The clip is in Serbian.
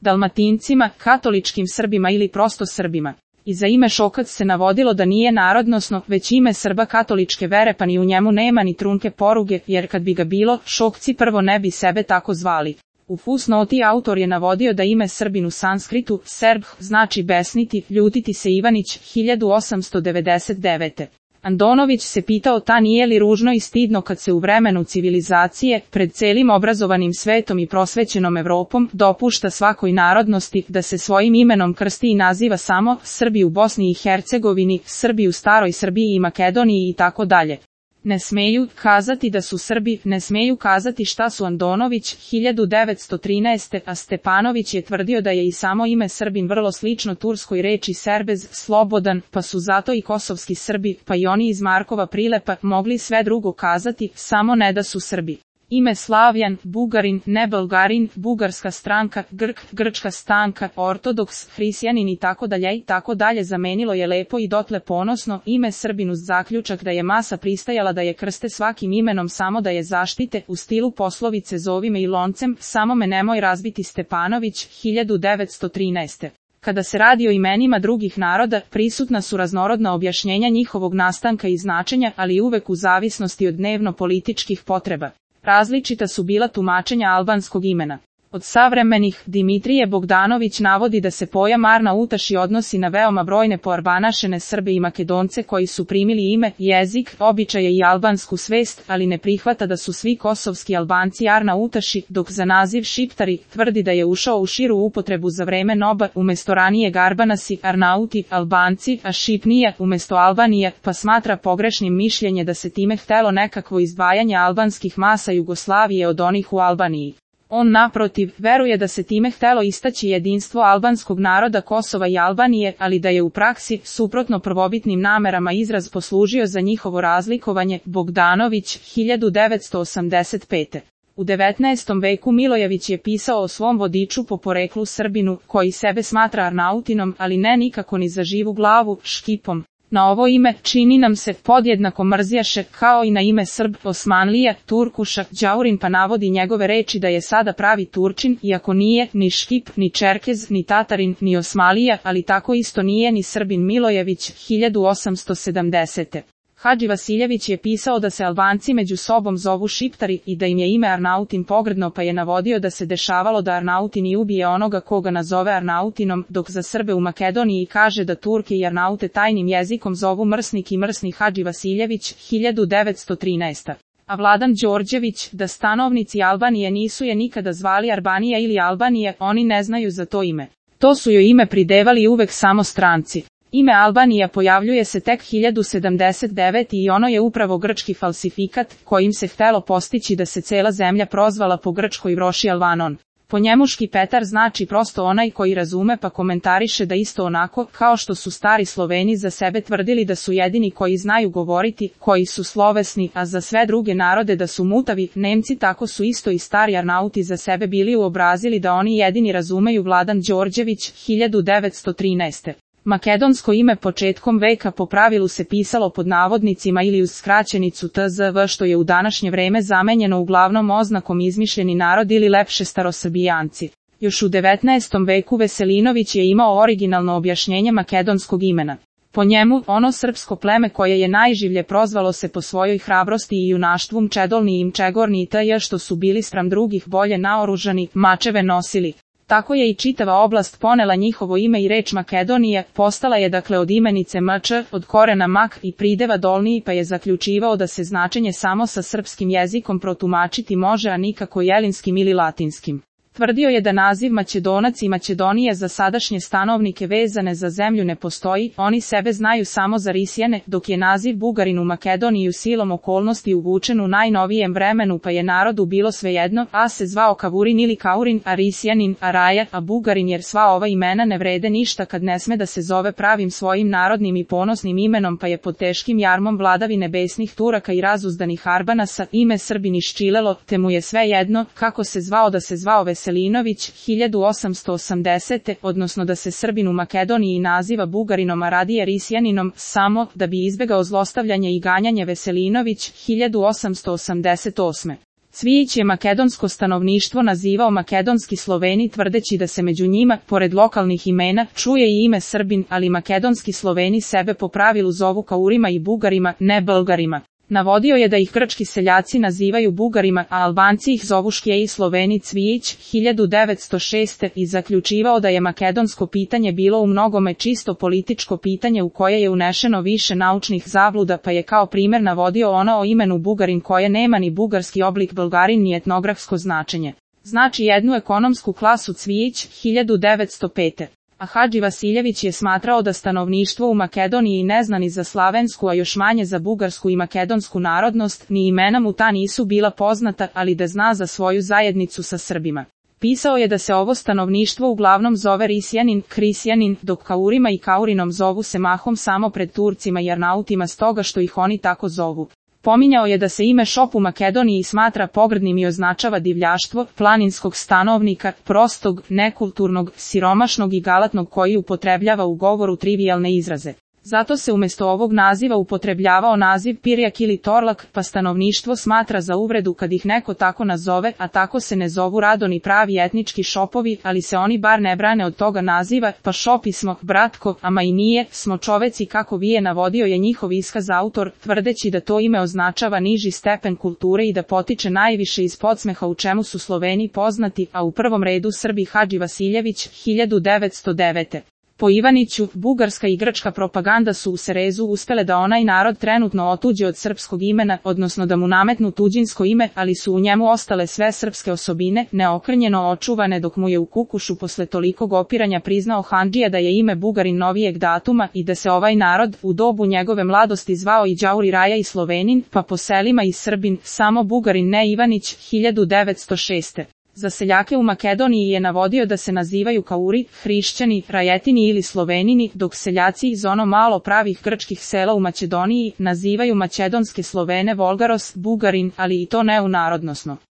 Dalmatincima, katoličkim Srbima ili prosto Srbima. I za ime Šokac se navodilo da nije narodnosno, već ime Srba katoličke vere, pa ni u njemu nema ni trunke poruge, jer kad bi ga bilo, Šokci prvo ne bi sebe tako zvali. U fusnoti autor je navodio da ime Srbin u sanskritu, Serb, znači besniti, ljutiti se Ivanić, 1899. Andonović se pitao ta nije li ružno i stidno kad se u vremenu civilizacije, pred celim obrazovanim svetom i prosvećenom Evropom, dopušta svakoj narodnosti da se svojim imenom krsti i naziva samo Srbi u Bosni i Hercegovini, Srbi u Staroj Srbiji i Makedoniji i tako dalje. Ne smeju kazati da su Srbi, ne smeju kazati šta su. Andonović, 1913. A Stepanović je tvrdio da je i samo ime Srbin vrlo slično turskoj reči serbez, slobodan, pa su zato i kosovski Srbi, pa i oni iz Markova Prilepa, mogli sve drugo kazati, samo ne da su Srbi. Ime Slavjan, Bugarin, ne Bulgarin, bugarska stranka, Grk, grčka stanka, ortodoks, hrišćanin i tako dalje zamenilo je lepo i dotle ponosno ime Srbin uz zaključak da je masa pristajala da je krste svakim imenom samo da je zaštite, u stilu poslovice zovi me i loncem, samo me nemoj razbiti. Stepanović, 1913. Kada se radi o imenima drugih naroda, prisutna su raznorodna objašnjenja njihovog nastanka i značenja, ali uvek u zavisnosti od dnevno-političkih potreba. Različita su bila tumačenja albanskog imena. Od savremenih, Dimitrije Bogdanović navodi da se pojam Arnautaši odnosi na veoma brojne poarbanašene Srbe i Makedonce koji su primili ime, jezik, običaje i albansku svest, ali ne prihvata da su svi kosovski Albanci Arnautaši, dok za naziv Šiptari tvrdi da je ušao u širu upotrebu za vreme Noba, umesto ranijeg Arbanasi, Arnauti, Albanci, a Šipnija, umesto Albanija, pa smatra pogrešnim mišljenje da se time htelo nekakvo izdvajanje albanskih masa Jugoslavije od onih u Albaniji. On naprotiv, veruje da se time htelo istaći jedinstvo albanskog naroda Kosova i Albanije, ali da je u praksi, suprotno prvobitnim namerama izraz poslužio za njihovo razlikovanje. Bogdanović, 1985. U 19. veku Milojević je pisao o svom vodiču po poreklu Srbinu, koji sebe smatra Arnautinom, ali ne nikako ni za živu glavu, Škipom. Na ovo ime, čini nam se, podjednako mrzjaše, kao i na ime Srb, Osmanlija, Turkuša, Đaurin, pa navodi njegove reči da je sada pravi Turčin, iako nije ni Škip, ni Čerkez, ni Tatarin, ni Osmalija, ali tako isto nije ni Srbin. Milojević, 1870. Hadži Vasiljević je pisao da se Albanci među sobom zovu Šiptari i da im je ime Arnautin pogrdno, pa je navodio da se dešavalo da Arnautin i ubije onoga koga nazove Arnautinom, dok za Srbe u Makedoniji kaže da Turke i Arnaute tajnim jezikom zovu Mrsnik i Mrsni. Hadži Vasiljević, 1913. A Vladan Đorđević, da stanovnici Albanije nisu je nikada zvali Arbanija ili Albanije, oni ne znaju za to ime. To su joj ime pridevali uvek samo stranci. Ime Albanija pojavljuje se tek 1079 i ono je upravo grčki falsifikat, kojim se htelo postići da se cela zemlja prozvala po grčkoj Vroši Alvanon. Po njemu Škipetar znači prosto onaj koji razume, pa komentariše da isto onako, kao što su stari Sloveni za sebe tvrdili da su jedini koji znaju govoriti, koji su slovesni, a za sve druge narode da su mutavi, Nemci tako su isto i stari Arnauti za sebe bili uobrazili da oni jedini razumeju. Vladan Đorđević, 1913. Makedonsko ime početkom veka po pravilu se pisalo pod navodnicima ili uz skraćenicu TZV, što je u današnje vreme zamenjeno uglavnom oznakom izmišljeni narod ili lepše starosrbijanci. Još u 19. veku Veselinović je imao originalno objašnjenje makedonskog imena. Po njemu, ono srpsko pleme koje je najživlje prozvalo se po svojoj hrabrosti i junaštvu Čedolni i Mčegorni i t.j. što su bili spram drugih bolje naoružani, mačeve nosili. Tako je i čitava oblast ponela njihovo ime i reč Makedonije, postala je dakle od imenice mč, od korena mak i prideva dolniji, pa je zaključivao da se značenje samo sa srpskim jezikom protumačiti može, a nikako jelinskim ili latinskim. Tvrdio je da naziv Macedonac i Makedonije za sadašnje stanovnike vezane za zemlju ne postoji, oni sebe znaju samo za Risjane, dok je naziv Bugarin u Makedoniju silom okolnosti uvučen u najnovijem vremenu, pa je narodu bilo svejedno, a se zvao Kavurin ili Kaurin, a Risjanin, a Raja, a Bugarin, jer sva ova imena ne vrede ništa kad ne sme da se zove pravim svojim narodnim i ponosnim imenom, pa je pod teškim jarmom vladavine besnih Turaka i razuzdanih Arbanasa ime Srbin iščilelo, te mu je svejedno kako se zvao, da se zvao Veselinović, 1880. odnosno da se Srbin u Makedoniji naziva Bugarinom, a radije Risjaninom, samo da bi izbegao zlostavljanje i ganjanje. Veselinović, 1888. Cvijić je makedonsko stanovništvo nazivao makedonski Sloveni tvrdeći da se među njima, pored lokalnih imena, čuje i ime Srbin, ali makedonski Sloveni sebe po pravilu zovu Kaurima i Bugarima, ne Bulgarima. Navodio je da ih grčki seljaci nazivaju Bugarima, a Albanci ih zovu Škjeji Sloveni. Cvijić, 1906. i zaključivao da je makedonsko pitanje bilo u mnogome čisto političko pitanje u koje je unešeno više naučnih zabluda, pa je kao primjer navodio ono o imenu Bugarin koje nema ni bugarski oblik Bulgarin ni etnografsko značenje. Znači jednu ekonomsku klasu. Cvijić, 1905. A Hadži Vasiljević je smatrao da stanovništvo u Makedoniji ne zna ni za slavensku, a još manje za bugarsku i makedonsku narodnost, ni imena mu ta nisu bila poznata, ali da zna za svoju zajednicu sa Srbima. Pisao je da se ovo stanovništvo uglavnom zove Risjanin, Krisjanin, dok Kaurima i Kaurinom zovu se mahom samo pred Turcima i Arnautima stoga što ih oni tako zovu. Pominjao je da se ime Šop u Makedoniji smatra pogrdnim i označava divljaštvo, planinskog stanovnika, prostog, nekulturnog, siromašnog i galatnog koji upotrebljava u govoru trivijalne izraze. Zato se umjesto ovog naziva upotrebljavao naziv Pirjak ili Torlak, pa stanovništvo smatra za uvredu kad ih neko tako nazove, a tako se ne zovu rado ni pravi etnički Šopovi, ali se oni bar ne brane od toga naziva, pa Šopi smo, bratko, ama i nije, smo čoveci kako vi je navodio je njihov iskaz autor, tvrdeći da to ime označava niži stepen kulture i da potiče najviše iz podsmeha u čemu su Sloveni poznati, a u prvom redu Srbi. Hadži Vasiljević, 1909. Po Ivaniću, bugarska i grčka propaganda su u Serezu uspele da onaj narod trenutno otuđe od srpskog imena, odnosno da mu nametnu tuđinsko ime, ali su u njemu ostale sve srpske osobine, neokrnjeno očuvane, dok mu je u Kukušu posle tolikog opiranja priznao Handžija da je ime Bugarin novijeg datuma i da se ovaj narod u dobu njegove mladosti zvao i Đauri Raja i Slovenin, pa po selima i Srbin, samo Bugarin ne Ivanić, 1906. Za seljake u Makedoniji je navodio da se nazivaju Kauri, Hrišćani, Rajetini ili Slovenini, dok seljaci iz ono malo pravih grčkih sela u Makedoniji nazivaju makedonske Slovene Volgaros, Bugarin, ali i to neunarodnosno.